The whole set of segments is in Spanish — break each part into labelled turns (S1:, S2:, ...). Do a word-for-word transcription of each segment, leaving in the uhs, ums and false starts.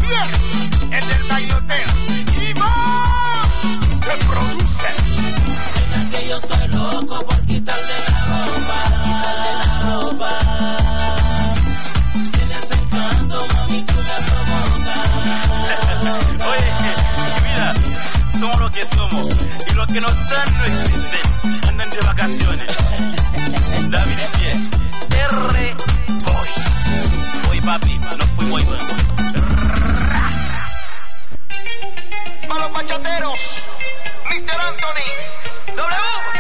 S1: Bien, el del bailoteo. Y más, que produce.
S2: Mira que yo estoy loco por quitarle la ropa, quitarle la ropa. Tienes encanto, mami, tú me provocas.
S3: Oye, mira, somos lo que somos. Y los que no están no existen. Andan de vacaciones. David es bien. R. Boy. Hoy, papi, nos fuimos y bueno.
S1: A los bachateros, mister Anthony. W.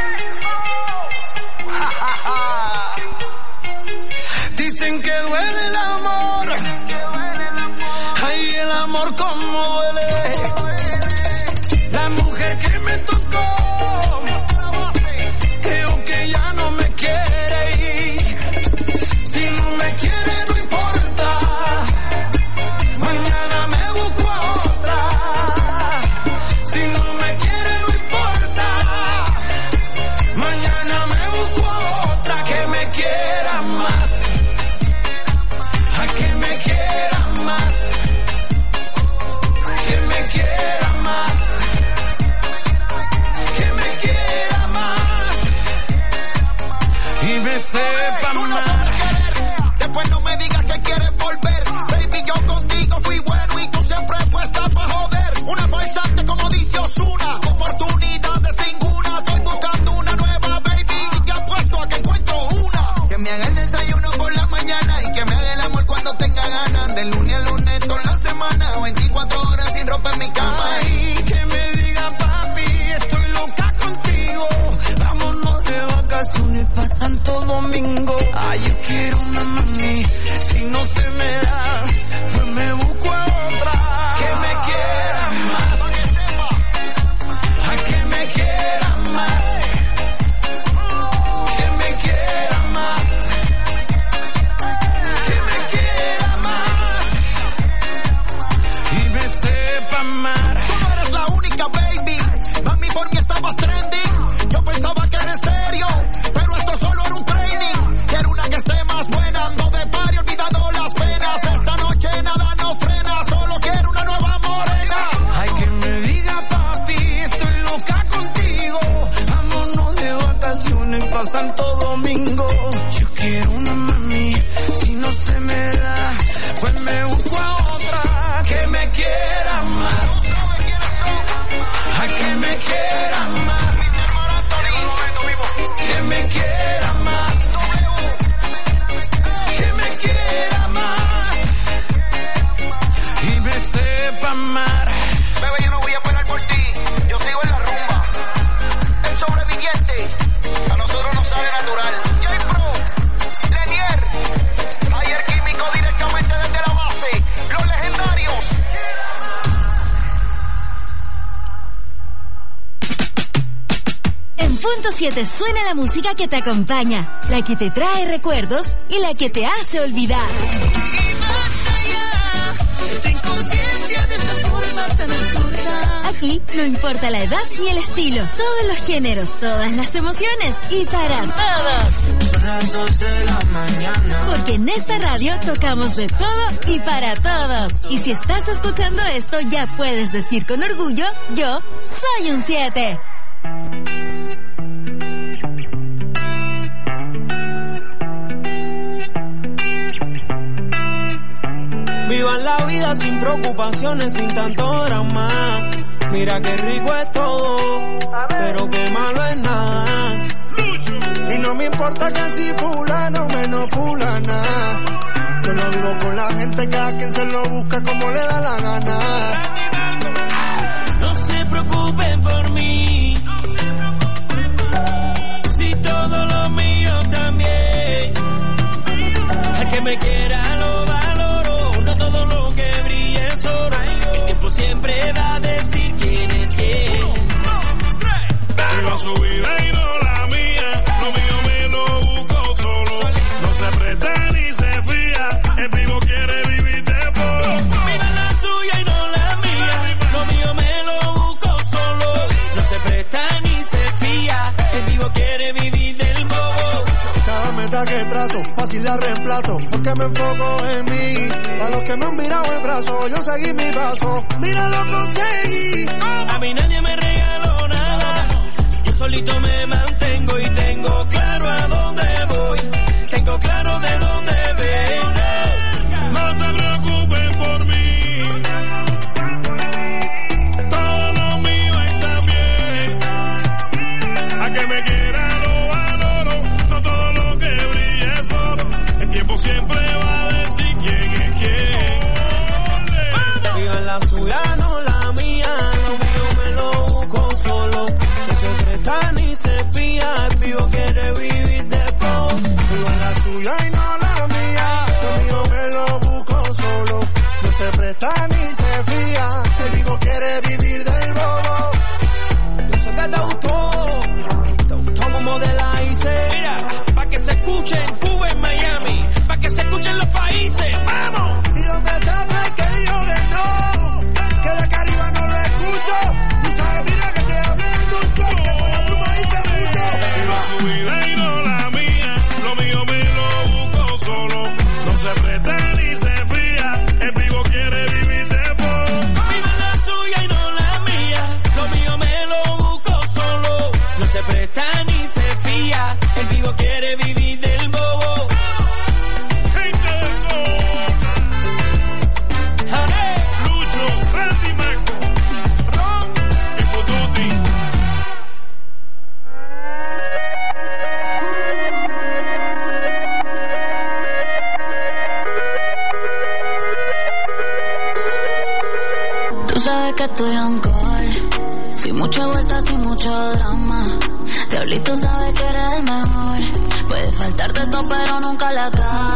S2: Dicen que duele el amor. Ay, el amor como duele. La mujer que me tocó, creo que ya no me quiere ir. Si no me quiere no importa, mañana me busco a otra. Si no me quiere no importa, mañana me busco a otra que me quiera más. A que me quiera más, que me quiera más, que me quiera más y me sepa
S1: Tú no
S2: más.
S1: sabes querer, después no me digas que quieres volver. Baby, yo contigo fui bueno y tú siempre puesta pa' joder. Una falsante como dice Ozuna, oportunidades ninguna. Estoy buscando una nueva, baby, y te apuesto a que encuentro una. Que me haga el desayuno por la mañana y que me haga el amor cuando tenga ganas. De lunes a lunes toda la semana, veinticuatro horas sin ropa en mi cama.
S2: Ay, que me diga papi, estoy loca contigo. Vámonos de vacaciones pa' Santo Domingo. Ay, yo quiero una mami, si no se me da, pues me busco a otra. Que me quiera más, ay, que me quiera más, que me quiera más, que me quiera más y me sepa amar.
S1: Tú no eres la única, baby. Mami, por mí estabas trending. Yo pensaba que eres serio, pero esto solo era un training. Quiero una que esté más buena, ando de par y olvidado las penas. Esta noche nada nos frena, solo quiero una nueva morena.
S2: Ay, que me diga papi, estoy loca contigo. Vámonos de vacaciones pa' Santo Domingo. Yo quiero una mami, si no se me da, pues me busco a otra que me quiera más. Ay, que me quiera más, que me quiera más, que me quiera más y me sepa amar.
S1: Bebé, yo no voy a esperar por ti, yo sigo en la rumba. El sobreviviente, a nosotros nos sale natural. J-Pro, Lenier, Ayer Químico directamente desde la base. Los legendarios.
S4: En Punto siete suena la música que te acompaña, la que te trae recuerdos y la que te hace olvidar. Aquí no importa la edad ni el estilo, todos los géneros, todas las emociones y para todos.
S2: Son las dos de la mañana.
S4: Porque en esta radio tocamos de todo y para todos. Y si estás escuchando esto, ya puedes decir con orgullo, yo soy un siete.
S2: Vivan la vida sin preocupaciones, sin tanto drama. Mira qué rico es todo, pero qué malo es nada. Y no me importa que si fulano menos fulana. Yo lo vivo con la gente, cada quien se lo busca como le da la gana. No se preocupen por mí, si todo lo mío también. El que me quiera lo valoro, no todo lo que brilla es oro. El tiempo siempre va a decir quién es quién.
S5: Viva su vida y no la mía, lo mío me lo busco solo. No se presta ni se fía, el vivo quiere vivir de poro.
S2: Viva la suya y no la mía, lo mío me lo busco solo. No se presta ni se fía, el vivo quiere vivir del bobo. Cada meta
S6: que trazo, fácil la reemplazo, porque me enfoco en mí. A los que me han mirado el brazo, yo seguí mi paso, mira lo conseguí.
S2: A mí nadie me regaló nada, yo solito me mantengo y tengo claro a dónde voy, tengo claro de dónde vengo.
S5: No se preocupen por mí, todo lo mío está bien. A que me quiera lo valoro, no todo lo que brille es oro. El tiempo siempre va a decir quién es quién.
S2: Viva la suya, no la mía, lo mío me lo busco solo. No se presta ni se fía, el vivo quiere vivir de poco.
S6: Viva la suya y no la mía, lo mío me lo busco solo. No se presta ni se fía, el vivo quiere vivir del bobo.
S2: Eso que te gustó, te gustó como de la hice. Mira, pa' que se escuche en Cuba, en Miami, pa' que se escuchen los países, ¡vamos!
S6: Y donde está no hay que digo que no, que de acá arriba no lo escucho. Tú sabes, mira que te hablé mucho, que con la pluma hice mucho.
S5: Viva su vida y no la mía, lo mío me lo busco solo. No se presta ni se fía, el vivo quiere vivir de poco.
S2: Viva la suya y no la mía, lo mío me lo busco solo. No se presta ni se fía, el vivo quiere vivir del bobo.
S5: Gente de zona,
S2: ¡Jare!
S5: Lucho, Randy Marco,
S2: ¡Ron!
S5: y Pututi.
S7: Tú sabes que estoy on call, sin mucha vuelta, sin mucho drama. Diablito sabe que eres el mejor, puede faltarte todo pero nunca la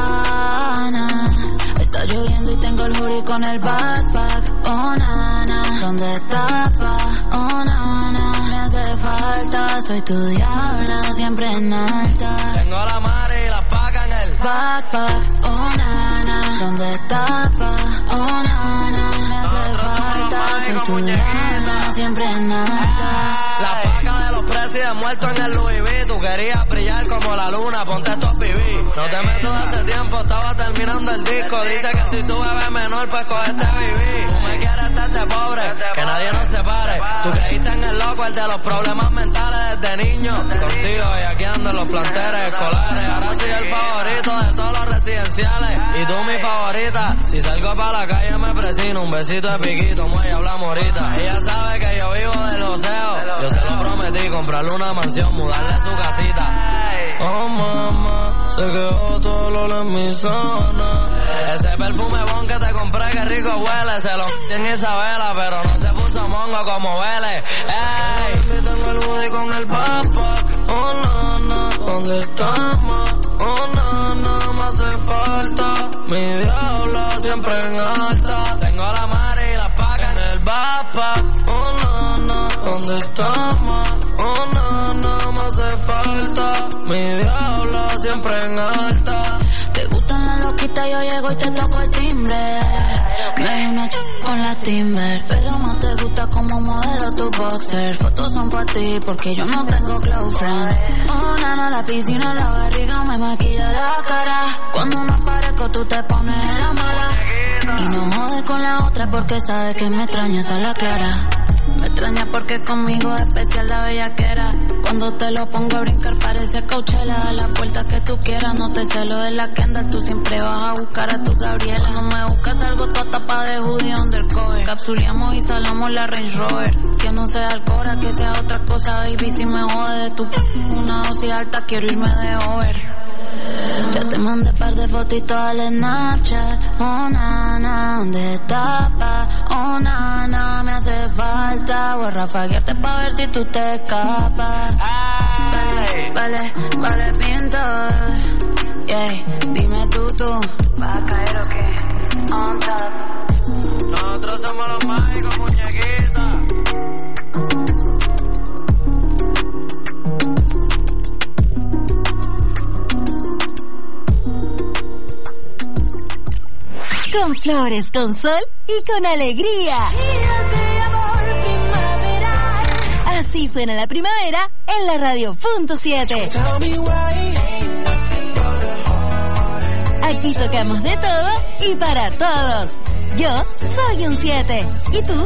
S7: gana. Está lloviendo y tengo el hoodie con el backpack. Oh nana, ¿dónde estás pa? Oh nana, me hace falta, soy tu diabla, siempre en alta.
S2: Tengo la madre y la paga en el
S7: Backpack, oh nana, ¿dónde estás pa? Oh nana, me hace falta, soy tu diabla, siempre en alta.
S2: La paga de los presidentes muertos en el Louis V. Tú querías brillar como la luna, ponte estos P V. No te meto de hace tiempo, estaba terminando el disco. Dice que si sube ve menor, pues cogete B B. Tú me quieres estarte pobre, que nadie nos separe. Tú creíste en el loco, el de los problemas mentales desde niño. Contigo y aquí ando en los planteles escolares. Ahora soy el favorito de todos los residenciales. Y tú mi favorita. Si salgo para la calle me presino. Un besito de piquito, muelle, hablamos ahorita. Ella sabe que yo vivo del oseo. Yo se lo prometí, comprarle una mansión, mudarle su casita. Oh mamá, se quedó todo el olor en mi zona. Ese perfume bon que te compré, que rico huele. Se lo en Isabela, pero no se puso mongo como Vélez. Ey, tengo el hoodie con el papa. Oh nana, ¿dónde estamos? Oh nana, me hace falta. Mi diabla siempre en alta. Tengo la madre y la paga en el backpack. Oh nana, ¿dónde estamos? Oh nana, me hace falta. Mi diabla siempre en alta.
S7: Te gustan las loquitas, yo llego y te toco el timbre. Me doy una ch con la Timber, pero no te gusta como modelo tu boxer. Fotos son para ti porque yo no tengo close friend. Oh nana, la piscina, la barriga me maquilla la cara. Cuando no aparezco tú te pones en la mala. Y no jodes con la otra porque sabes que me extrañas a la clara. Me extraña porque conmigo es especial la bellaquera. Cuando te lo pongo a brincar parece Coachella. A la puerta que tú quieras, no te celo de la Kendall. Tú siempre vas a buscar a tu Gabriela. No me buscas algo toda tapa de hoodie undercover. Capsuleamos y salamos la Range Rover. Que no sea alcohol, que sea otra cosa, baby. Si me jode de tu p una dosis alta, quiero irme de over. Ya te mandé par de fotitos al Snapchat. Oh nana, ¿dónde estás pa? Oh nana, me hace falta. Voy a rafaguearte pa' ver si tú te escapas. Vale, vale, vale, pintos. Yeah, dime tú, tú. ¿Vas a caer o qué? On top.
S2: Nosotros somos los mágicos, muñequitas.
S4: Con flores, con sol y con alegría. Así suena la primera en la radio punto siete.
S2: Tell me why ain't nothing but a
S4: Aquí tocamos de todo y para todos. Yo soy un siete. ¿Y tú?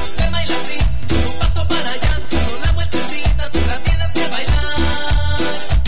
S8: Tienes que bailar.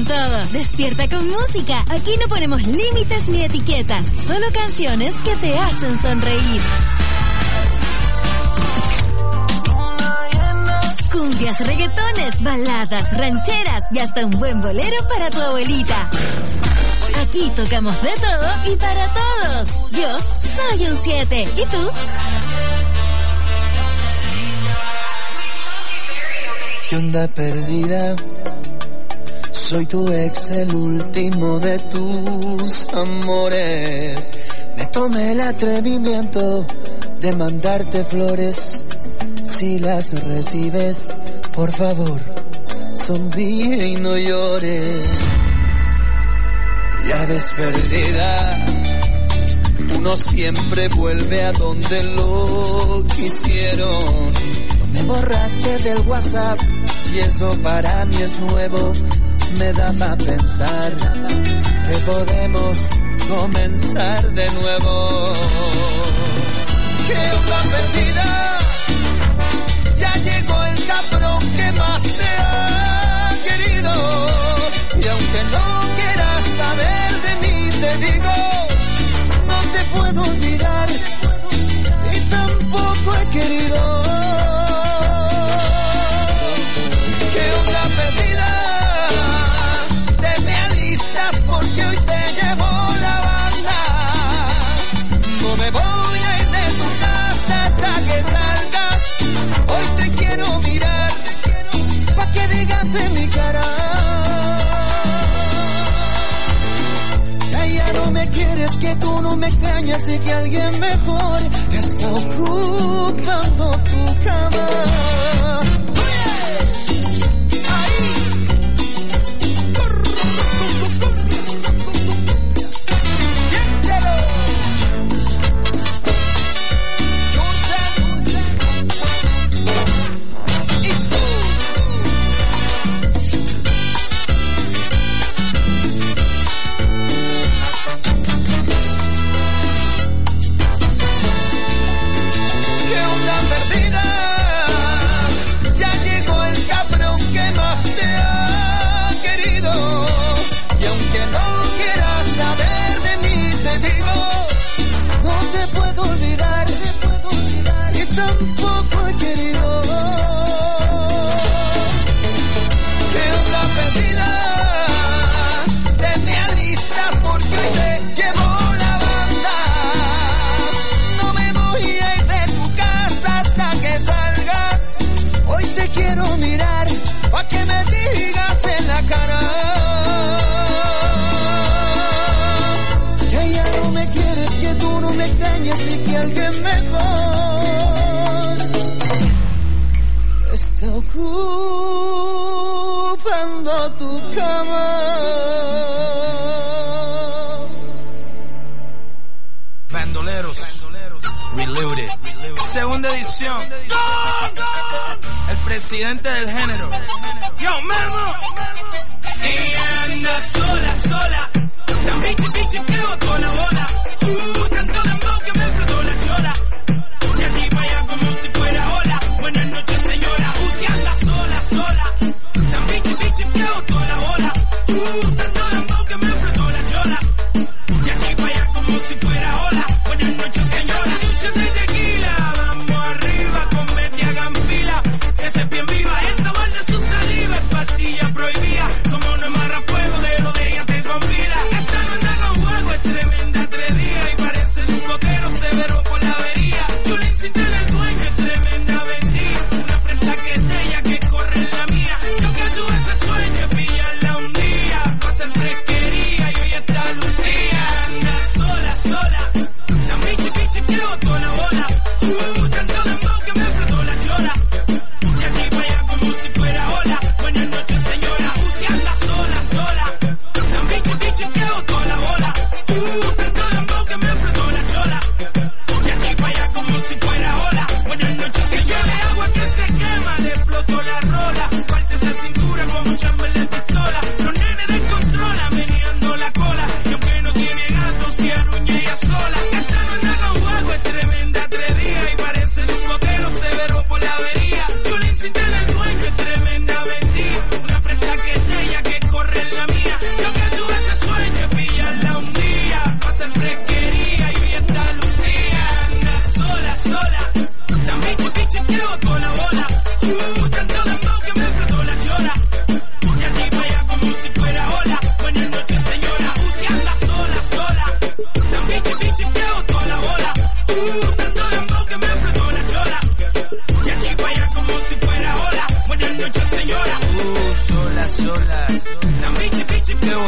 S4: con todo. Despierta con música. Aquí no ponemos límites ni etiquetas, solo canciones que te hacen sonreír. Cumbias, reggaetones, baladas, rancheras y hasta un buen bolero para tu abuelita. Aquí tocamos de todo y para todos. Yo soy un siete. ¿Y tú?
S2: ¿Qué onda perdida? Soy tu ex, el último de tus amores. Me tomé el atrevimiento de mandarte flores. Si las recibes, por favor, sonríe y no llores. Ya ves perdida, uno siempre vuelve a donde lo quisieron. No me borraste del WhatsApp y eso para mí es nuevo. Me da para pensar que podemos comenzar de nuevo. ¿Qué onda perdida? Ya llegó el cabrón que más te ha querido. Y aunque no quieras saber de mí, te digo, no te puedo olvidar y tampoco he querido. ¿Qué onda perdida? Te me alistas porque hoy te llevo la banda. No me voy a ir de tu casa hasta que salgas. Hoy te quiero mirar, pa' que digas en mi cara. Que ya no me quieres, que tú no me extrañas y que alguien mejor está ocupando tu cama. Tampoco he querido. ¿Qué onda perdida? Te me alistas porque hoy te llevo la banda. No me voy a ir de tu casa hasta que salgas. Hoy te quiero mirar pa' que me digas en la cara que ya no me quieres, que tú no me extrañas y que alguien mejor está ocupando tu cama.
S8: Bandoleros, Reloaded, segunda edición. El presidente del género. Yo, Memo. Ella anda sola, sola. Tan bichi, bichi, que botó la bola. Uh, tanto dembow que me explotó la chola. De aquí para allá como si fuera ola. Buenas noches, señora. Usted anda sola, sola. Tan bichi, bichi, que botó la bola. Uh, tanto dembow que me explotó la chola. De aquí para allá como si fuera ola. Buenas noches, señora. Lucha de tequila. Vamos arriba, con Betty hagan fila. Que se bien viva. Esa balde su saliva es pastilla prohibida. Como no amarra fuego de los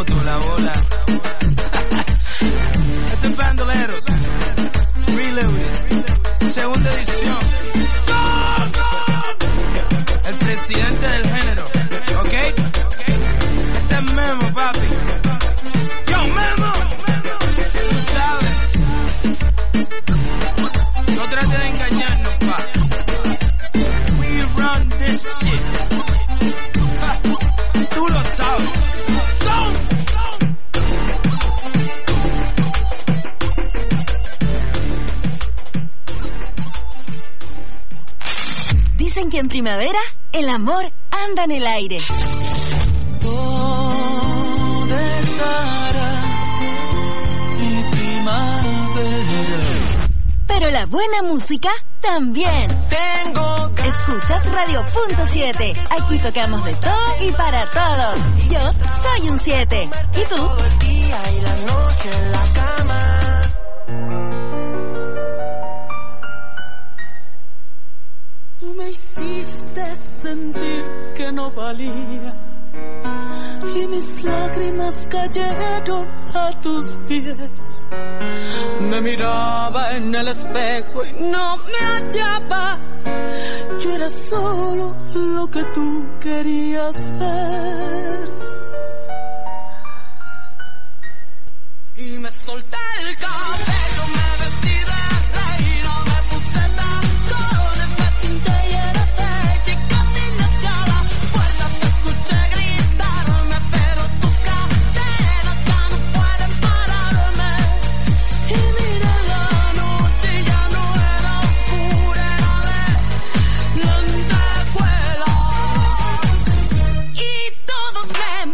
S8: boto la bola. Este es Bandoleros Reloaded, segunda edición. El presidente del género, ¿ok? Este es Memo, papi. Yo, Memo. Tú sabes. No trates de engañarnos, pa. We run this shit. Ja, tú lo sabes. Go.
S4: Dicen que en primavera el amor anda en el aire.
S2: ¿Dónde estará mi primavera?
S4: Pero la buena música también.
S2: Tengo
S4: Escuchas Radio Punto siete. Aquí tocamos de todo y para todos. Yo soy un siete. ¿Y tú?
S2: todo el día y la noche en la cama. Tú me hiciste sentir que no valía y mis lágrimas cayeron a tus pies. Me miraba en el espejo y no me hallaba. Yo era solo lo que tú querías ver. Y me solté el cabello, me vestí de reina, me puse tacones, me pinté y era bella y caminé hacia la puerta. Te escuché gritarme, pero tus cadenas ya no pueden pararme. Y miré la noche y ya no era oscura, era de lentejuelas. Y todos me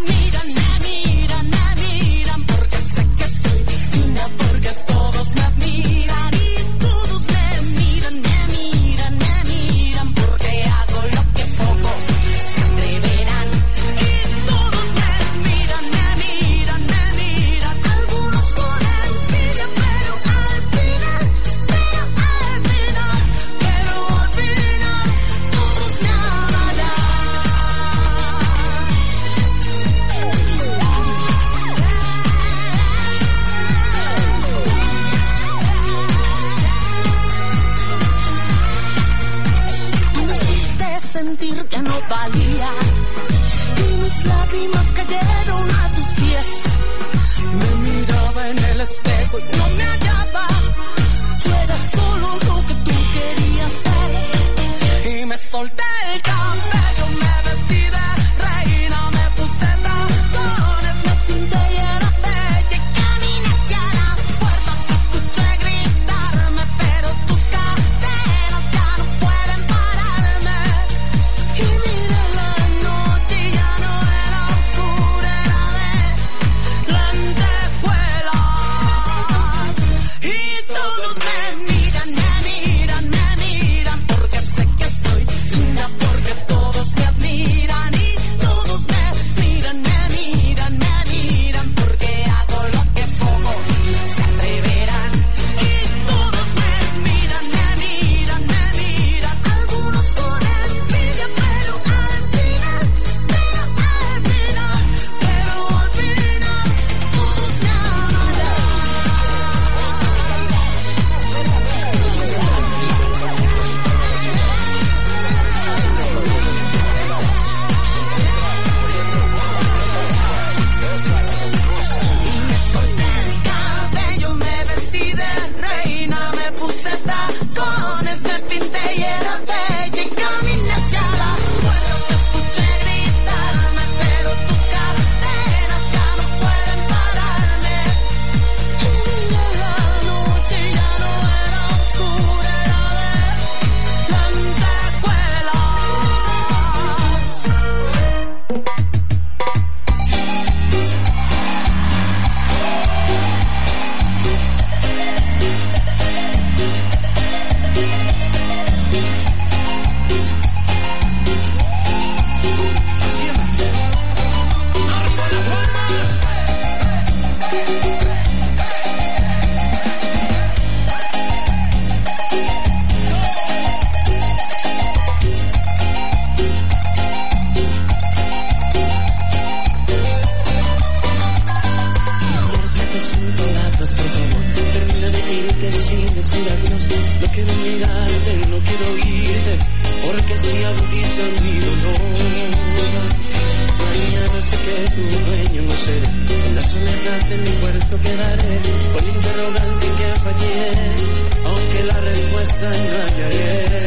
S9: sin decir adiós. No quiero mirarte, no quiero oírte, porque si agudiza el mi dolor. Mañana sé que tu dueño no seré, en la soledad de mi puerto quedaré, con interrogante en que fallé, aunque la respuesta no hallaré.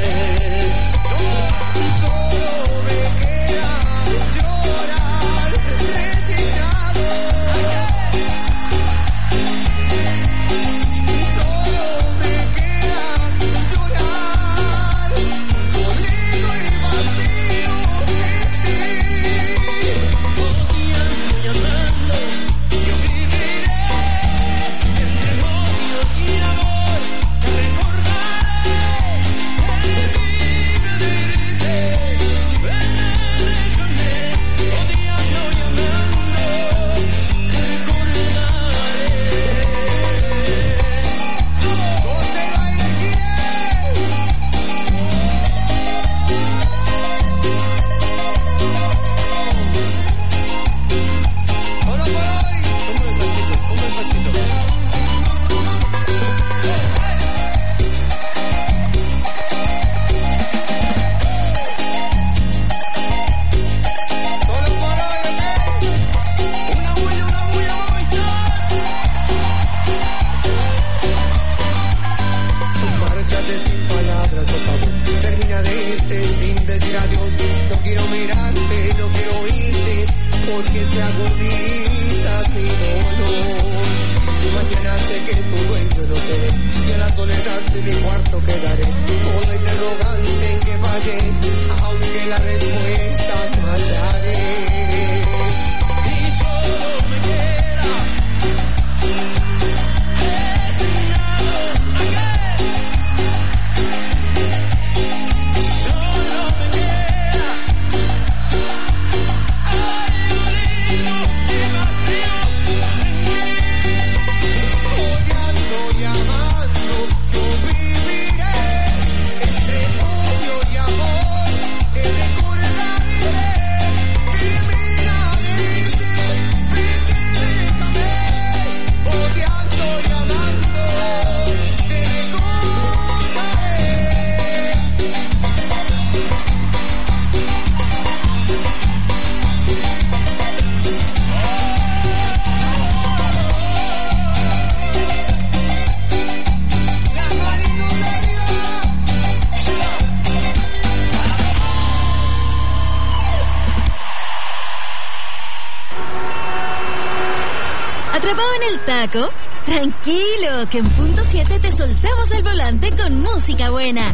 S4: Tranquilo, que en punto siete te soltamos el volante con música buena.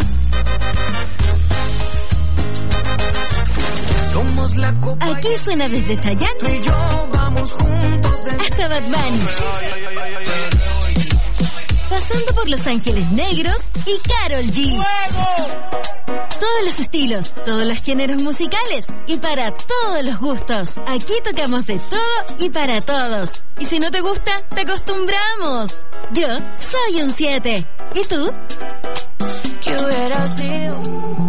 S2: Somos la copa.
S4: Aquí suena desde Chayanne
S2: tú y yo vamos juntos
S4: hasta Bad Bunny, pasando por Los Ángeles Negros y Karol G. Todos los estilos, todos los géneros musicales y para todos los gustos. Aquí tocamos de todo y para todos. Y si no te gusta, te acostumbramos. Yo soy un siete. ¿Y tú?
S7: ¿Qué hubiera sido?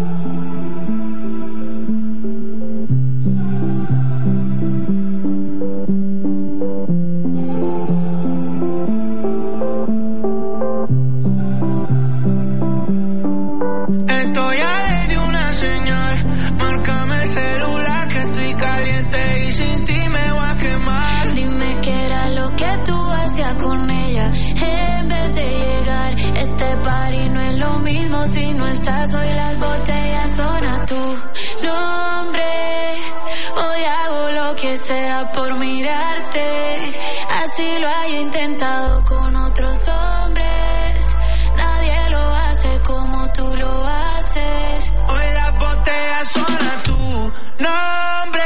S7: Si no estás hoy las botellas son a tu nombre. Hoy hago lo que sea por mirarte. Así lo haya intentado con otros hombres. Nadie lo hace como tú lo haces.
S2: Hoy las botellas son a tu nombre.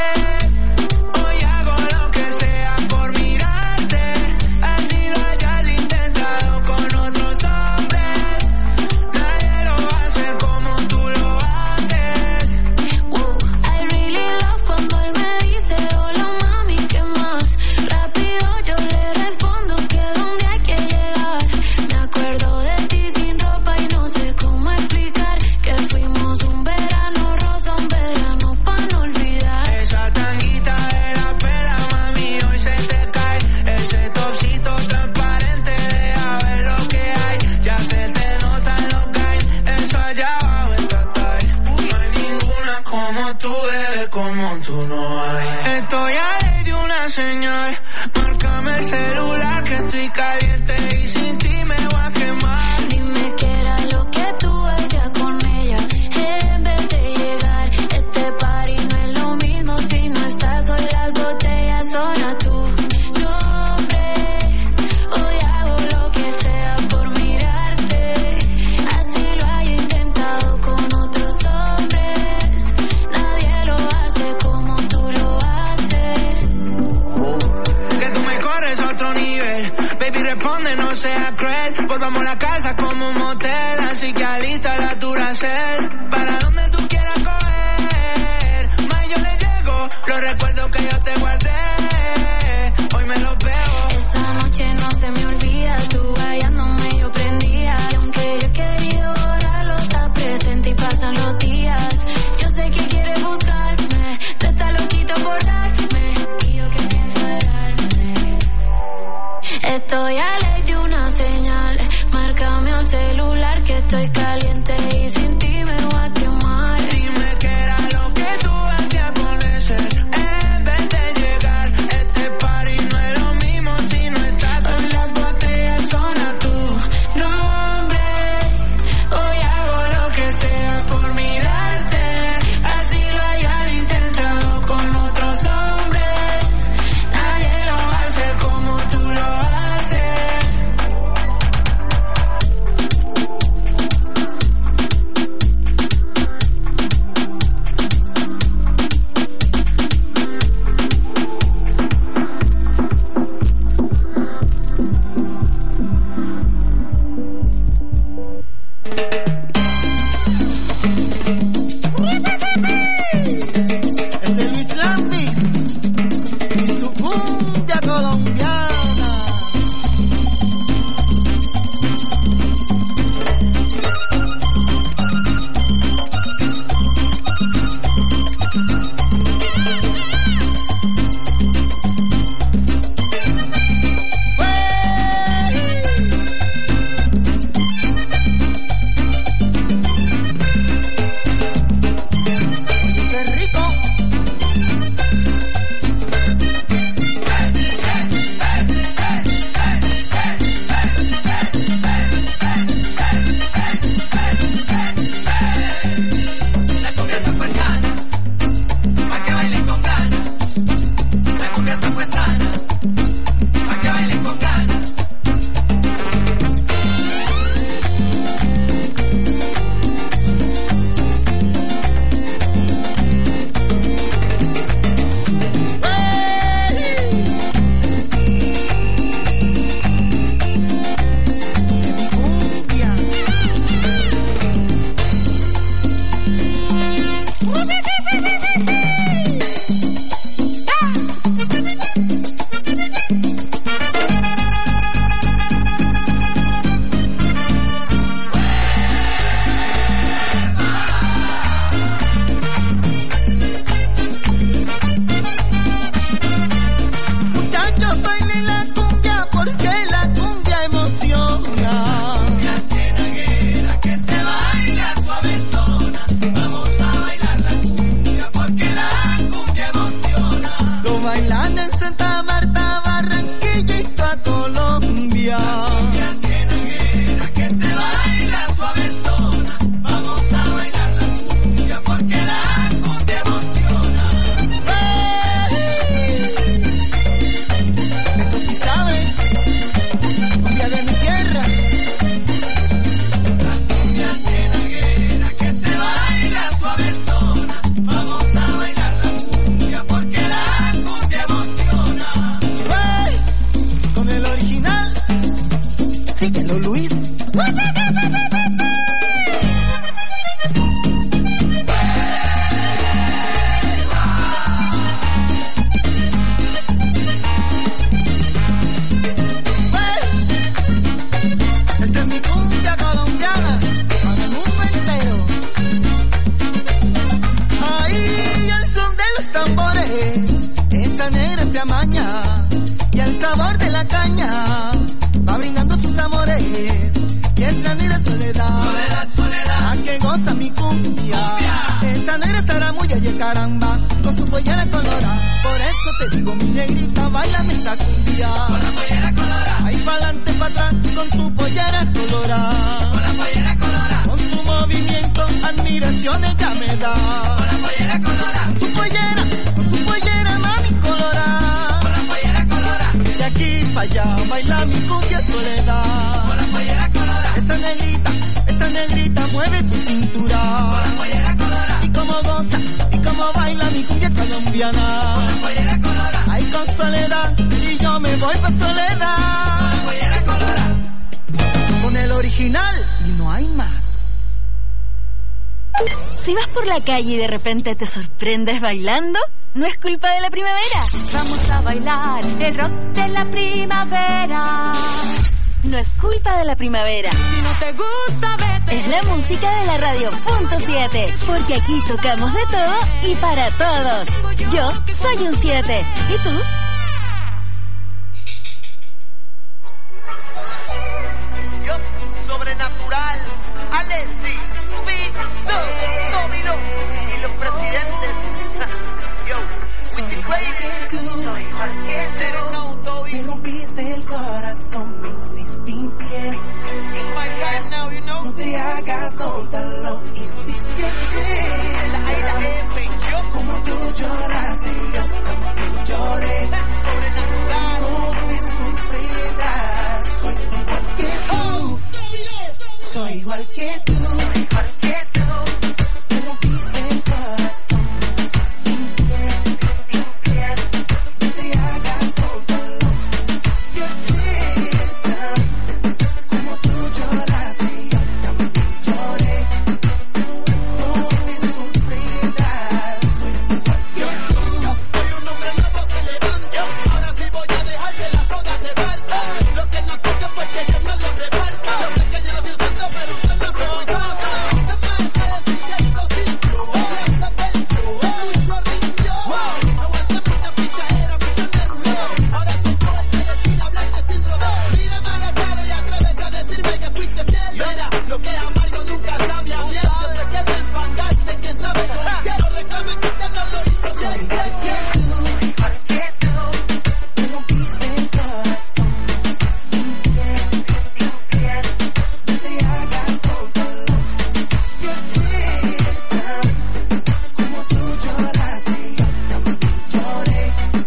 S7: Que fuimos
S2: Márcame el celular que estoy caliente y sin ti me voy a quemar.
S7: Dime qué era lo que tú hacías con ella en vez de llegar. Este party no es lo mismo si no estás. Hoy las botellas son a tu nombre. Hoy hago lo que sea por mirarte. Así lo he intentado con otros hombres. Nadie lo hace como tú lo haces.
S2: Que tú me corres a otro nivel. Baby, responde, no seas cruel. Volvamos a la casa como un motel. Así que alista la Duracell. Para donde tú quieras coger, más yo le llego. Los recuerdos que yo te guardé, hoy me los veo.
S7: Esa noche no se me olvida. Tú hallándome yo prendía. Y aunque yo he querido borrarlo, está presente y pasan los días. Yo sé que quieres buscarme. Tú estás loquito por darme. Y yo que pienso de darme. Estoy a ley de una señal. Márcame al celular que estoy caliente y sin ti me voy a quemar.
S2: Dime qué era lo que tú hacías con ese en vez de llegar. Este party no es lo mismo si no estás.
S7: Hoy las botellas son a tu nombre. Hoy hago lo que sea por mirarte. Así lo hayas intentado con otros hombres. Nadie lo hace como tú lo haces.
S6: Este es Luis Landis y su cumbia colombiana. ¡Qué rico!
S2: La cumbia se fue sana, pa' que bailen con ganas. La cumbia se fue sana, pa' que bailen con ganas.
S6: Mi cumbia. Muchachos, bailen la cumbia porque la cumbia emociona.
S2: La cienaguera que se baila suavezona. Vamos a bailar la cumbia porque la cumbia emociona.
S6: Lo bailan en Santa Marta, Barranquilla y toda Colombia.
S2: La cienaguera que se baila suavezona. Vamos a bailar la cumbia porque la cumbia emociona.
S6: Esto sí sabe, cumbia de mi tierra.
S2: La cienaguera que se baila suavezona. Vamos a bailar la cumbia porque la cumbia emociona.
S6: ¡Ey! Con el original, síguelo Luis. Esta es mi cumbia colombiana para el mundo entero. Ahí el son de los tambores, esa negra se amaña y el sabor de la caña va brindando sus amores.
S2: Y esa negra soledad, soledad, soledad, a que goza mi cumbia. cumbia. Esa negra estará muy allá caramba, con su pollera colorada. Por eso te digo, mi negrita, bailame esta cumbia. Con la pollera colorada. Ahí pa'lante, pa' atrás, con tu pollera colorada. Con la pollera colorada. Con su movimiento, admiración ella me da. Con la pollera colorada. Con su pollera, con su pollera, mami colorada. Con la pollera colorada. De aquí pa' allá, baila mi cumbia soledad. Con la pollera colorada. Esa negrita, esa negrita mueve su cintura. Con la pollera colorada. Y como goza, y como baila mi cumbia colombiana. Con la pollera colorada. Ay, con soledad, y yo me voy pa' soledad. Con la pollera colorada. Con el original, y no hay más.
S4: Si vas por la calle y de repente te sorprendes bailando, no es culpa de la primavera.
S10: Vamos a bailar el rock de la primavera.
S4: No es culpa de la primavera.
S10: Si no te gusta, vete.
S4: Es la música de la radio punto siete, porque aquí tocamos de todo y para todos. Yo soy un siete. ¿Y tú?
S11: Yo, sobrenatural, Alessi, Vito, Domino y los presidentes. Yo, with the crazy, soy cualquier little no, Toby.
S2: Me rompiste el corazón, me hiciste infiel.
S11: It's my time now, you know.
S2: No te hagas tonta, lo hiciste ayer.
S11: La I, la F, yo.
S2: Como tú lloraste, yo también lloré.
S11: Sobrenatural.
S2: No te sorprendas, soy igual que tú. Soy igual que tú.
S11: Soy igual que tú.
S2: Me rompiste el corazón, me hiciste infiel.
S11: Infiel.
S2: No te hagas tonta, lo hiciste ayer. Como tú lloraste, yo también lloré. No te sorprendas, soy igual que tú.
S11: Soy un hombre nuevo, se levanta. Ahora sí voy a dejar que la soga se parta. Lo que nos toca pues que Dios nos lo reparta. Yo sé que yo lo vi usando, pero usted no fue muy santo. De más que decir que esto sí, voy a saber, sé mucho rindió. Aguante mucha pichadera, mucho neruleo. Ahora soy yo el que decide hablarte sin rodeo. Mírame a la cara y atrévete a decirme que fuiste fiel. Mira, lo que es amargo nunca sabe a miel. Después que te enfangarte, quién sabe con qué. Lo reclame si usted no lo hizo
S2: Soy
S11: bien.
S2: igual que tú.
S11: Igual que tú,
S2: Me rompiste el corazón, me hiciste infiel.
S11: infiel.
S2: No te hagas tonta, lo hiciste ayer. Como tú lloraste, yo también lloré.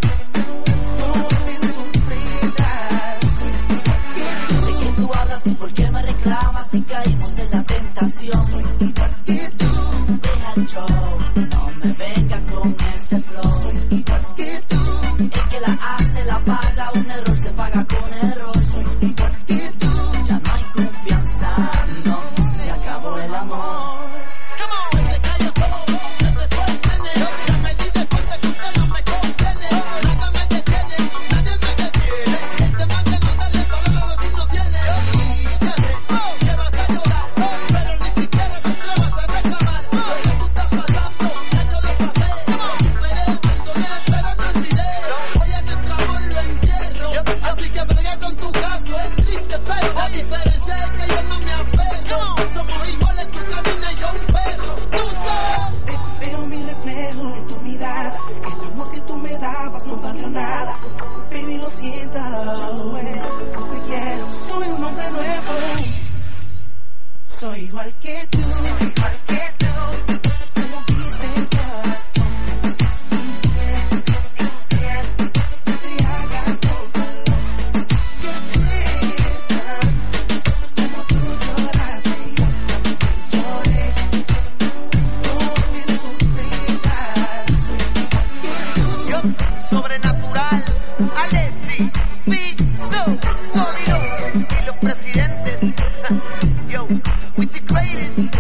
S2: No te sorprendas, soy igual que tú.
S12: ¿De qué tú hablas y por qué me reclamas si caímos en la tentación?
S2: Soy igual que tú.
S12: Deja el show, no me venga con ese flow.
S2: Soy igual que tú.
S12: El que la hace la paga, un error se paga con error.
S2: Soy igual que tú.
S12: Ya no hay confianza, no, se acabó el amor.
S11: Se te cayó todo, se te fue el nene. Ya me di de cuenta que usted no me conviene. Nada me detiene, nadie me detiene. Este man que no darle valor a lo que no tiene. Y ya sé que vas a llorar, pero ni siquiera te atrevas a reclamar. Lo que tú estás pasando, ya yo lo pasé. Lo superé, perdoné, pero no olvidé. Hoy en nuestro amor lo entierro. Así que bregué con tu caso, es triste, pero la diferencia es que yo no me aferro. Somos iguales, tú caminas y yo un perro. Tú sabes.
S2: Ve- Veo mi reflejo en tu mirada. El amor que tú me dabas no valió nada. Baby, lo siento, ya no puedo, no te quiero. Soy un hombre nuevo. Soy igual que tú.
S11: Igual que tú,
S2: Me rompiste el corazón, me hiciste infiel.
S11: infiel.
S2: No te hagas tonta, lo hiciste ayer. Como tú lloraste, yo también lloré. No te sorprendas, soy igual que tú.
S11: Yo, sobrenatural, Alessi, Vito, Domino y los presidentes. Yo, with the greatest.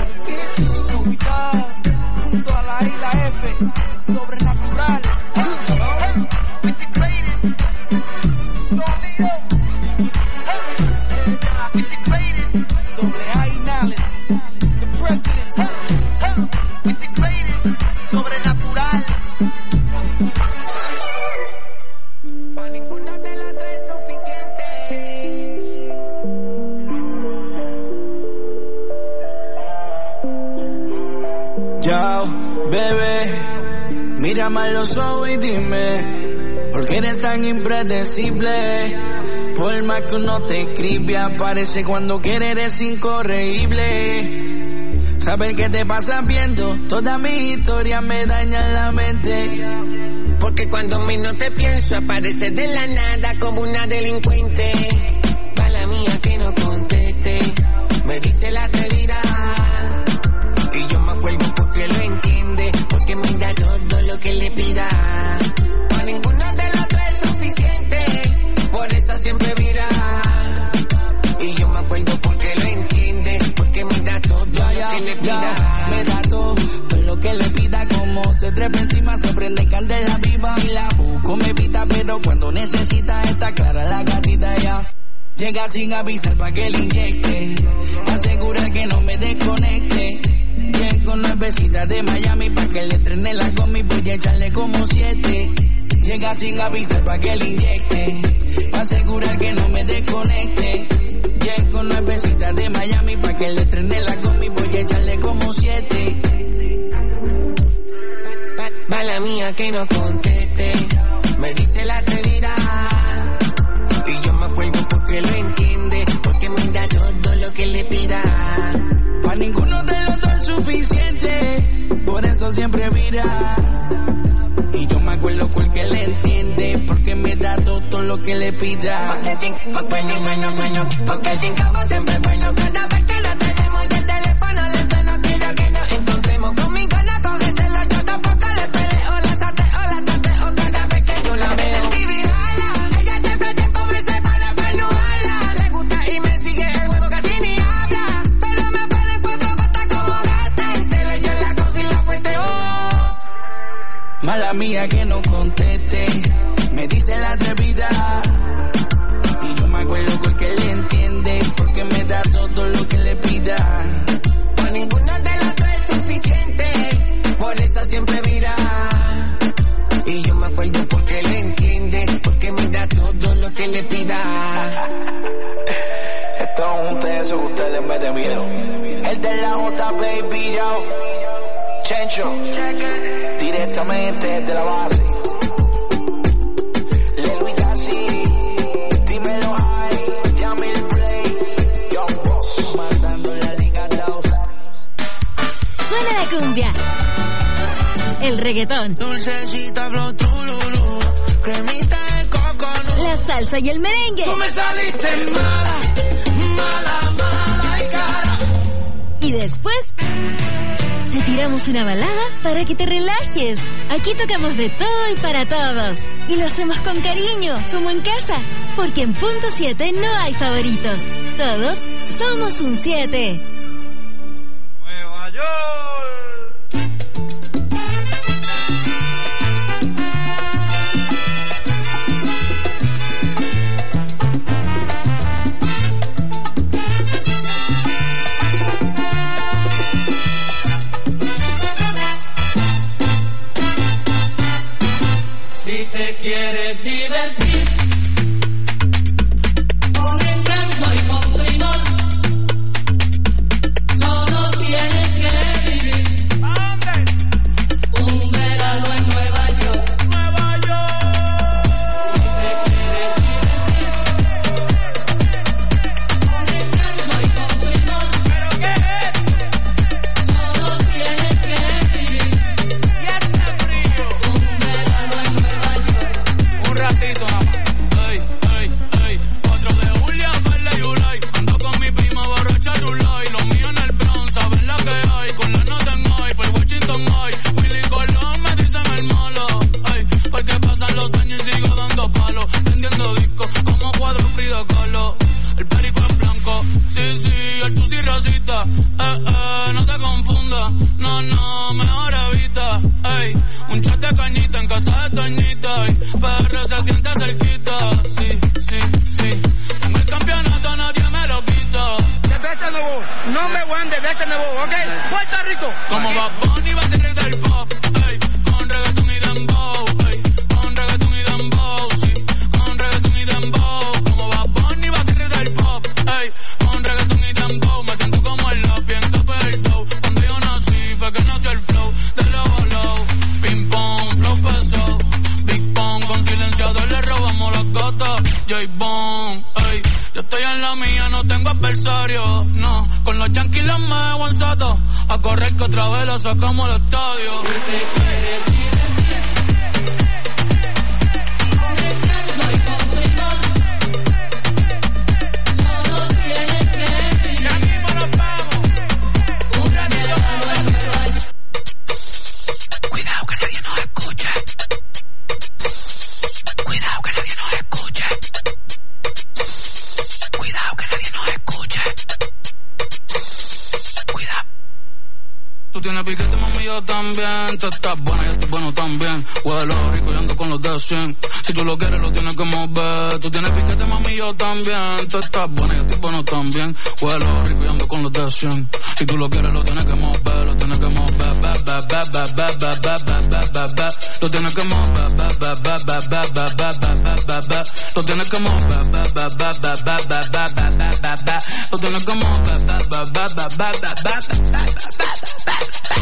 S2: Junto a la I, la F, sobrenatural.
S11: With the greatest.
S2: Domino,
S11: With the greatest.
S2: doble A y Nales, the president.
S11: With the greatest. Sobrenatural.
S10: Pa' ninguna de las tres suficiente.
S2: Bebé, mírame a los ojos y dime, ¿por qué eres tan impredecible? Por más que uno te escribe, aparece cuando quiere, eres incorregible. Saber qué te pasa viendo, toda mi historia me daña la mente.
S13: Porque cuando menos te pienso, apareces de la nada como una delincuente. Mala mía que no conteste, me dice la atrevida. Y yo me acuerdo porque lo entiende, porque me da todo lo que le pida. A ninguno de los tres es suficiente, por eso siempre vira. Y yo me acuerdo porque lo entiende, porque me da todo ya, lo que le pida.
S2: Ya, me da todo, todo lo que le pida, como se trepa encima, se prende candela viva. Si la busco me evita, pero cuando necesita está clara la gatita ya. Llega sin avisar pa' que le inyecte, asegura que no me desconecte. Llego nuevecita de Miami pa' que le estrene la gomi, voy a echarle como siete. Llega sin avisar pa' que le inyecte, asegurar que no me desconecte. Llego nuevecita de Miami pa' que le estrene la gomi, voy a echarle como siete.
S13: Mala mía que no conteste, me dice la atrevida. Y yo me acuerdo porque lo entiende, porque me da todo lo que le pida.
S2: Pa' ninguno de los dos es suficiente, por eso siempre vira. Y yo me acuerdo porque le entiende, porque me da todo lo que le pida.
S13: Porque ching, porque ching, bueno, bueno, porque chingamos siempre bueno. Cada vez que lo tenemos y el teléfono le suena, quiero que nos encontremos. Con mi gana, cógeselo, yo tampoco le peleo. La sateo, la tateo, cada vez que yo la veo. El T V jala, ella siempre tiempo me separa para no hablar. Le gusta y me sigue el juego, casi ni habla. Pero me pone en cuatro patas como gata. Y se le yo la cosa y la fuerte, oh.
S2: Mala mía que no conteste, me dice la atrevida. Y yo me acuerdo porque le entiende, porque me da todo lo que le pida.
S13: Para ninguno de los dos es suficiente, por eso siempre vira. Y yo me acuerdo porque le entiende, porque me da todo lo que le pida.
S14: Estamos juntos en eso que usted le mete miedo. El de la J, baby, yo. Chencho, directamente desde la base. Le Luis Gassi, dímelo high, Yamil Blaze, Young Boss, matando la liga dos.
S4: Suena la cumbia, el reggaetón,
S2: dulcecita, flow, trululú, cremita de coconut,
S4: la salsa y el merengue.
S2: Tú me saliste mala, mala, mala y cara.
S4: Y después te tiramos una balada para que te relajes. Aquí tocamos de todo y para todos. Y lo hacemos con cariño, como en casa. Porque en Punto siete no hay favoritos. Todos somos un siete.
S5: Nueva York.
S9: Si te quieres divertir con encanto y con primor, solo tienes que vivir un verano en Nueva York. Nueva York. Si te quieres divertir con encanto y con primor, ¿pero qué es? Solo tienes que vivir y este frío un verano en Nueva York.
S8: Un ratito nada más. Ey, ey, ey. cuatro de julio, Perla y Ulay. Ando con mi prima borracha Rulay. Los míos en el Bronx, saben la que hay. Con la nota en hoy, por Washington hoy. Willy Colón me dicen el malo. Ey, porque pasan los años y sigo dando palos. Vendiendo discos como cuadro Frida Kahlo. El perico es blanco, sí, sí, el tu sí racista. Eh, eh, no te confundas. No, no, mejor evita. Ey, un chat de cañita en casa de Toñita. Ey, P R se siente cerquita. Sí, sí, sí. Con el campeonato nadie me lo quita.
S2: Cerveza Nuevo, nombre one de Cerveza Nuevo, ¿ok? Puerto Rico.
S8: Como Bad Bunny va a ser rey del pop. Ey, con reggaetón y dembow. Ey, con reggaetón y dembow. Sí, con reggaetón y dembow. Como Bad Bunny va a ser rey del pop. Ey, con reggaetón y dembow. Me siento como el lápiz en Capel Dow. Cuando yo nací fue que nació el flow de la Bond. Ey, yo estoy en la mía, no tengo adversario. No, con los Yankees los me guanzato. A correr que otra vez lo sacamos al estadio.
S2: Cuidado que nadie nos escuche. Cuidado que nadie nos escuche. Cuidado que nadie nos escuche. Cuidado.
S8: Tú tienes piquete, mami, yo también. Tú estás buena, yo estoy bueno también. Huele rico y ando con los de cien. Si tú lo quieres, lo tienes que mover. Tú tienes piquete, mami, yo también. Tú estás buena, yo estoy bueno también. Huele rico y ando con los de cien. Si tú lo quieres, lo tienes que mover. Lo tienes que mover. Ba, ba, ba, ba, ba, ba, ba, ba, ba, ba, ba. Lo tienes que mover. Ba, ba, ba, ba, ba, ba, ba, ba, ba, ba, ba. Lo tienes que mover. Ba, ba, ba, ba, ba, ba, ba, ba, ba, ba, ba. Lo tienes que mover. Ba, ba, ba, ba, ba, ba, ba, ba, ba, ba.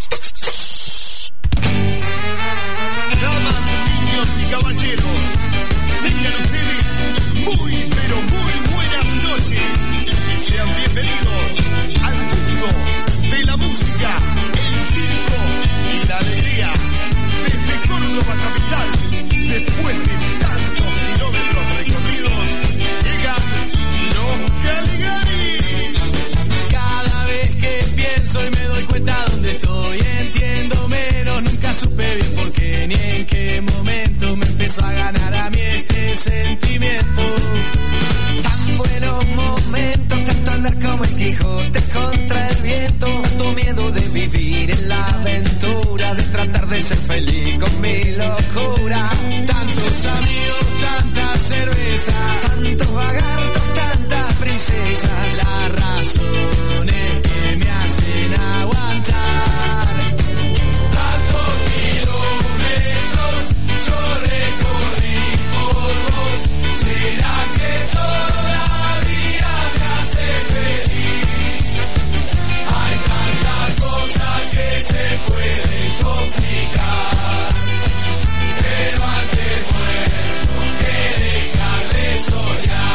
S5: Damas, niños y caballeros, tengan ustedes muy, pero muy buenas noches y sean bienvenidos al mundo de la música, el circo y la alegría. Desde Córdoba capital, después de tantos kilómetros recorridos, llegan los Caligaris.
S2: Cada vez que pienso y me doy cuenta dónde estoy, entiendo menos, nunca supe bien por qué ni en qué momento me empezó a ganar a mí este sentimiento. Tan buenos momentos, tanto andar como el Quijote contra el viento, tanto miedo de vivir en la aventura, de tratar de ser feliz con mi locura. Tantos amigos, tanta cerveza, tantos vagartos, tantas princesas, las razones que me hacen aguantar. Tantos kilómetros yo recorrí por vos, ¿será que todavía me hace feliz? Hay tantas cosas que se pueden complicar, pero antes muerto que dejar de soñar.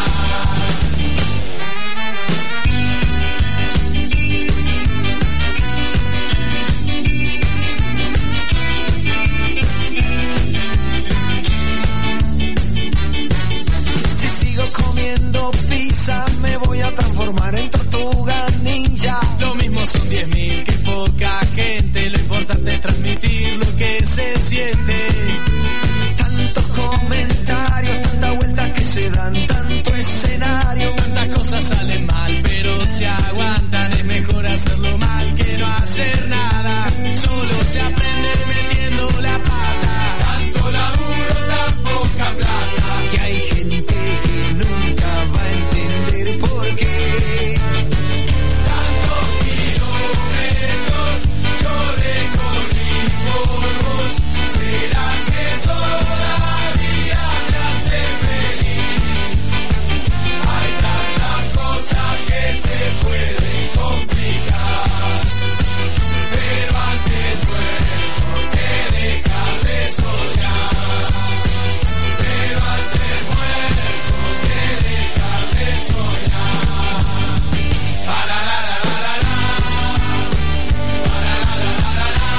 S2: Si sigo comiendo pizza me voy a transformar en tortuga ninja. Lo mismo son diez mil que poca gente, lo importante es transmitir lo que se siente. Tantos comentarios, tantas vueltas que se dan, tanto escenario, tantas cosas salen mal, pero se aguantan, es mejor hacerlo mal que no hacer nada. Solo se aprende metiendo la pata, tanto laburo, tan poca plata, que hay gente que nunca va a entender por qué. Tantos kilómetros yo recorrí por vos, ¿será que todavía me hace feliz? Hay tantas cosas que se pueden complicar, pero antes muerto que dejar de soñar. Pero antes muerto que dejar de soñar. Para la la la la la. Para la la la la la.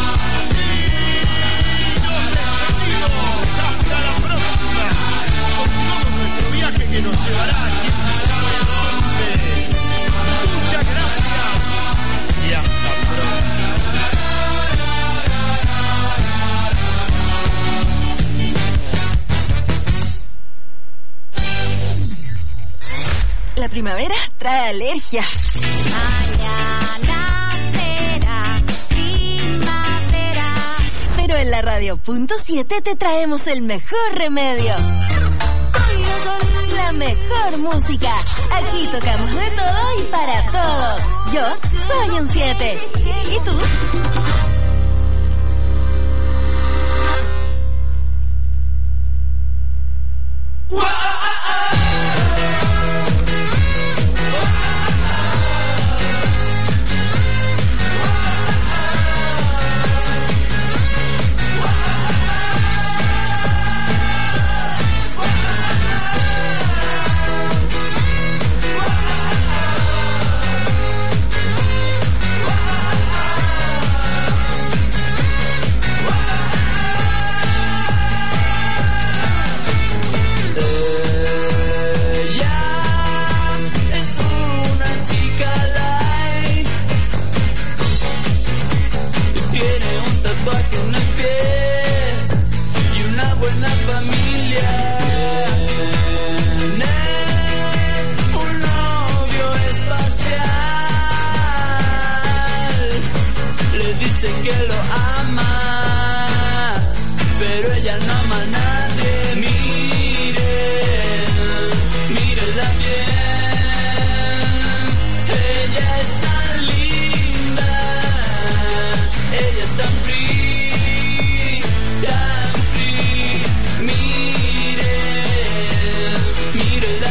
S5: Hasta la próxima, con todo nuestro viaje que nos llevará quién sabe dónde. Muchas gracias y hasta pronto.
S4: La primavera trae alergia. Mañana será primavera. Pero en la radio punto siete te traemos el mejor remedio. La mejor música. Aquí tocamos de todo y para todos. Yo soy un siete. ¿Y tú?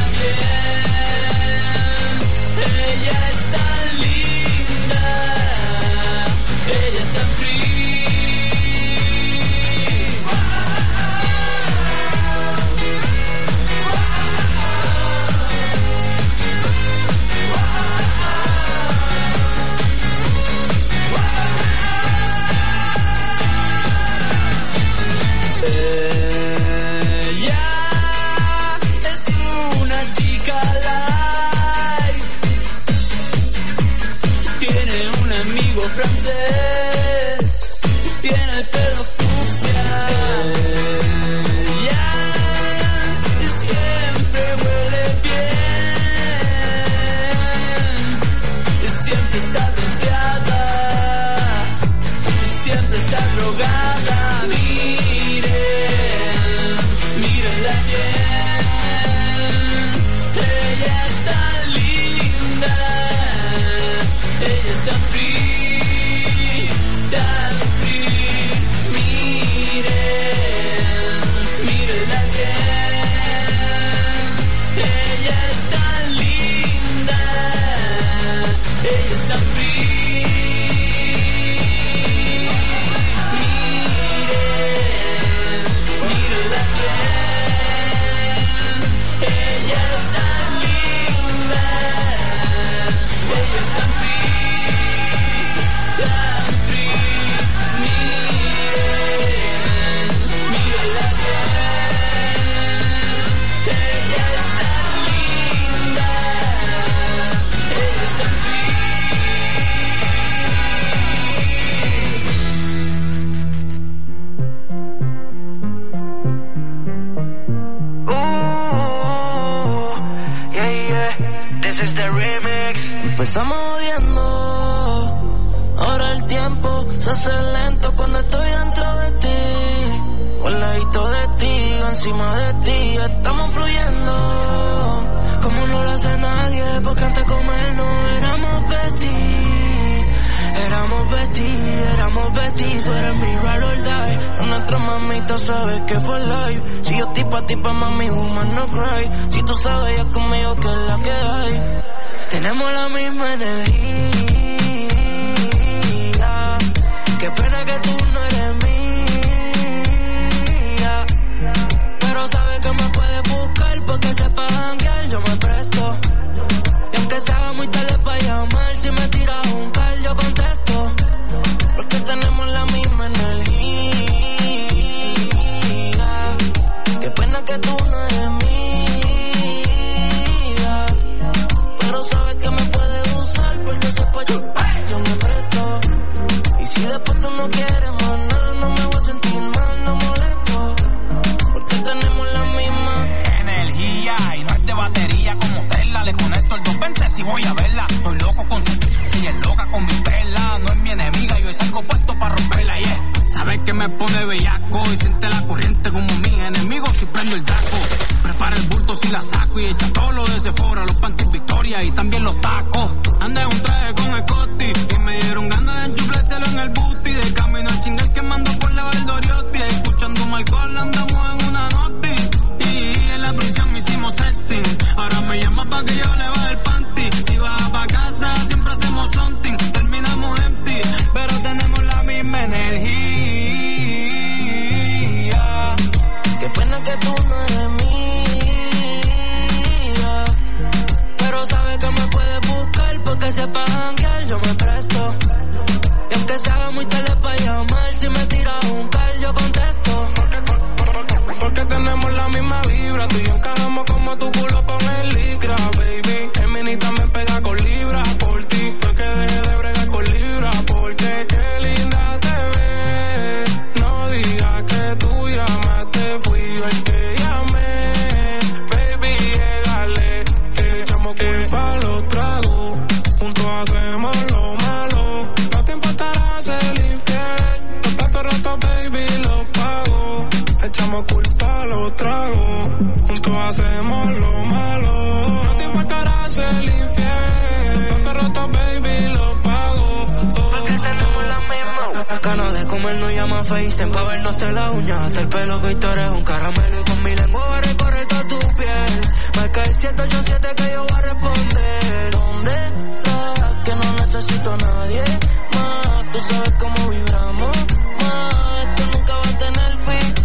S2: Empezamos odiando, ahora el tiempo se hace lento cuando estoy dentro de ti. Al ladito de ti, encima de ti, estamos fluyendo como no lo hace nadie, porque antes de comer no éramos besties. Éramos besties, éramos besties, tú eres mi ride or die. A nuestra mamita sabes que fue live. Si yo tipa tipa mami, woman no cry. Si tú sabes ya conmigo que es la que hay. Tenemos la misma energía. Qué pena que tú no eres mía, pero sabes que me puedes buscar porque sepa janguear, yo me presto. Y aunque sea muy tarde para llamar, si me tiras un call yo contesto, porque tenemos la misma energía. Qué pena que tú no eres mía, sabes que me puedes usar porque sepa yo, yo me presto. Y si después tú no quieres más nada, no me voy a sentir mal, no molesto, porque tenemos la misma
S8: energía. Y no es de batería como Tesla, le conecto el doscientos veinte si voy a verla. Estoy loco con su y es loca con mi perla. No es mi enemiga, yo salgo puesto para romperla, yeah. Sabes que me pone bellaco y siente la corriente como mis enemigos si prendo el taco. Prepara el bulto si la saco y echa todo lo de Sephora, los panties Victoria y también los tacos. Anda en un traje con el Scotty y me dieron ganas de enchuflárselo en el booty. De camino al chingal que mando por la Valdoriotti, escuchando Marcol andamos en una noti. Y en la prisión hicimos sexting, ahora me llama pa' que yo le baje el panty. Si vas pa' casa siempre hacemos something, terminamos empty, pero tenemos la misma energía.
S2: Qué pena que tú no eres mía, pero sabes que me puedes buscar porque sepa janguear, yo me presto. Y aunque sea muy tarde para llamar, si me tiras un call yo contesto, porque tenemos la misma vibra. Tú y yo encajamos como tu culo con el licra, baby. El mini también pega con libra por ti, fue que dejé de bregar con libra porque qué linda te ves. No digas que tú llamaste, fui yo el que llamé. Baby, llegale, que echamos culpa a los tragos, juntos hacemos lo malo. No te importará ser infiel, los platos rotos, baby, los pago. Echamos culpa a los tragos, juntos hacemos lo malo. No te importará ser infiel, los platos rotos, baby, los pago. Porque tenemos la misma ganas de comer, no llama FaceTime pa' vernos de la uña hasta el pelo, que tú eres un caramelo y con mi lengua recorre toda tu piel. Marca el siete ocho siete que yo voy a responder. ¿Dónde estás? Que no necesito a nadie más. Tú sabes cómo vibramos más. Esto nunca va a tener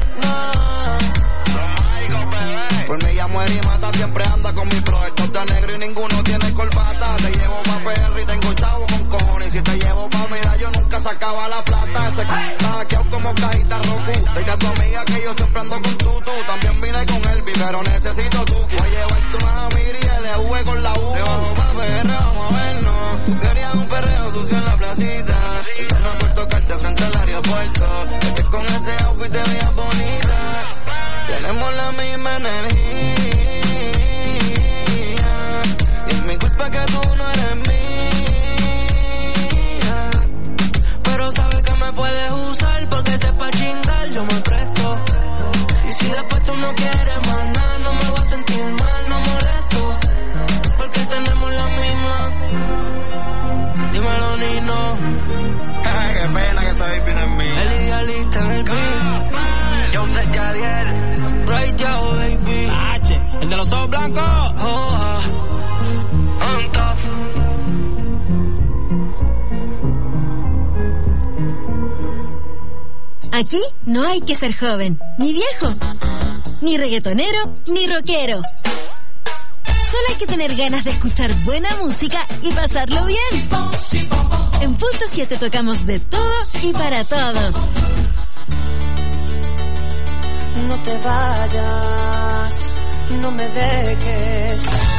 S2: final.
S14: Por mí ya muere y mata, siempre anda con mi bro. El top de negro y ninguno tiene corbata. Te llevo pa' P R y tengo chavo con cojones. Y si te llevo pa' mira, yo nunca sacaba la plata. Ese c*** está hackeado como cajita Roku. Diga a tu amiga que yo siempre ando con tutu. También vine con Elvis, pero necesito tu. Voy a llevarte una Amiri y L V con la U. Te bajo pa' P R, vamos a vernos. Tú querías un perreo sucio en la placita. Y yo no por tocarte frente al aeropuerto. Es que con ese outfit te veías bonita. Tenemos la misma energía. Y es mi culpa que tú no eres mía.
S2: Pero sabes que me puedes usar porque sepa chingar, yo me presto. Y si después tú no quieres más nada, no me voy a sentir mal, no molesto. Porque tenemos la misma. Dímelo, Nino.
S8: Ay, qué pena que esa baby no es mía.
S2: El idealista en el beat.
S14: Yo sé Jadiel.
S2: Right out, baby.
S8: H, el de los ojos blancos.
S2: Oh, ah.
S14: On top.
S4: Aquí no hay que ser joven, ni viejo, ni reggaetonero, ni rockero. Solo hay que tener ganas de escuchar buena música y pasarlo bien. En Punto siete tocamos de todo y para todos.
S2: No te vayas, no me dejes.